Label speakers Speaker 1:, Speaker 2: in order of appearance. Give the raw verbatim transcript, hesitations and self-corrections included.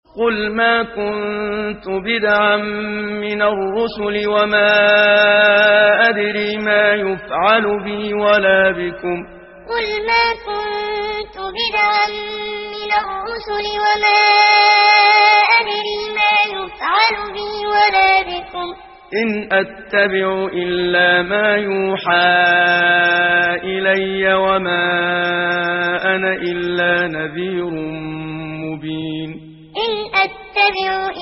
Speaker 1: قل ما كنت بدعا من الرسل وما أدري ما يفعل بي ولا بكم
Speaker 2: قل ما كنت بدعا من الرسل وما أدري ما يفعل بي ولا بكم
Speaker 1: إن أتبع إلا ما يوحى إلي وما أنا إلا نذير مبين
Speaker 2: إن أتبع